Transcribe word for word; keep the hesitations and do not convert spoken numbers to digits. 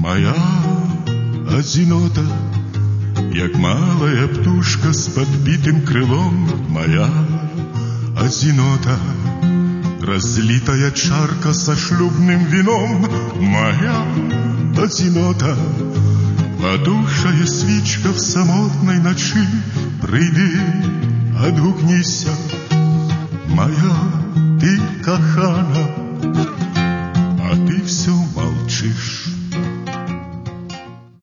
моя одинота, як малая птушка с подбитым крылом, моя одинота, разлитая чарка со шлюбным вином, моя одинота, потухшая свічка в самотной ночи, прийди, отгукнися.